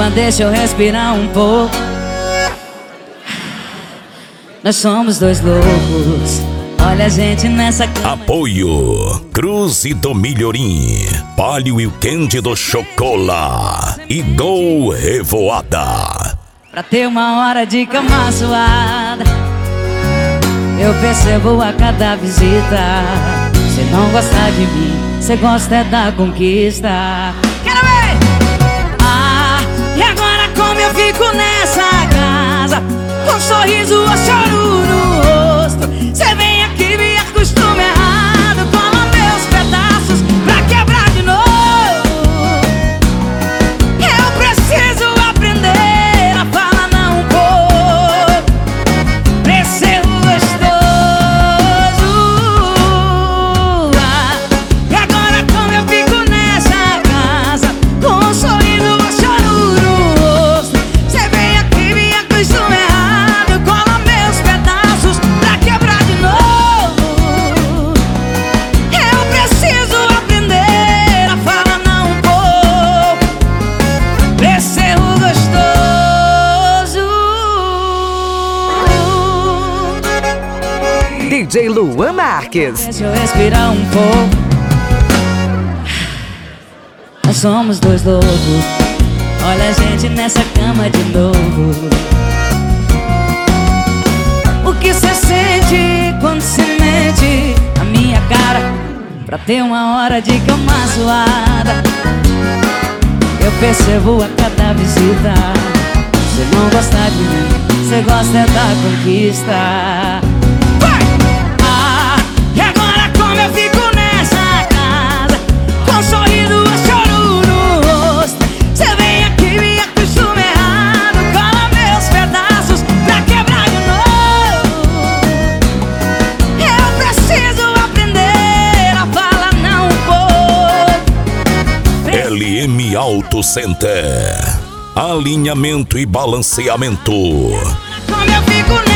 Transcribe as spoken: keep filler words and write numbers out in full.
Calma, deixa eu respirar um pouco. Nós somos dois loucos. Olha a gente nessa cama. Apoio Cruz e do Milhorim, Palio e o Quente do Chocola e Gol Revoada. Pra ter uma hora de cama suada, eu percebo a cada visita. Você não gosta de mim, você gosta é da conquista. Quero ver! Ah, e agora como eu fico nessa casa, com um sorriso ou choro no rosto. Você vem aqui, me acostuma errado, cola meus pedaços pra quebrar de novo. Eu preciso aprender a falar não um pouco, pra ser gostoso. Ah, e agora como eu fico nessa casa, com um sorriso ou choro no rosto. Você vem aqui, me acostuma errado, cola meus pedaços pra quebrar de novo. Eu preciso aprender a falar não um pouco, pra ser gostoso. D J Luan Marques. Deixa eu respirar um pouco. Nós somos dois loucos. Olha a gente nessa cama de novo. O que cê sente quando cê mente na minha cara, pra ter uma hora de cama suada? Eu percebo a cada visita. Cê não gosta de mim, cê gosta é da conquista. Ah, e agora como eu fico nessa casa, com um sorriso ou choro no rosto. Você vem aqui, me acostuma errado, cola meus pedaços pra quebrar de novo. Eu preciso aprender a falar não um pouco. L M Auto Center, alinhamento e balanceamento. Como eu fico nessa